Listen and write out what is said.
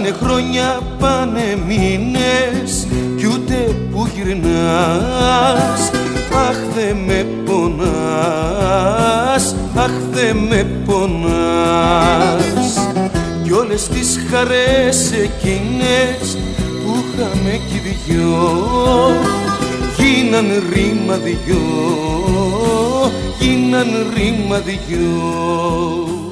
Πάνε χρόνια, πάνε μήνες κι ούτε που γυρνάς. Αχ δε με πονάς, αχ δε με πονάς. Κι όλες τις χαρές εκείνες που είχαμε κι δυο γίναν ρήμα δυο, γίναν ρήμα δυο.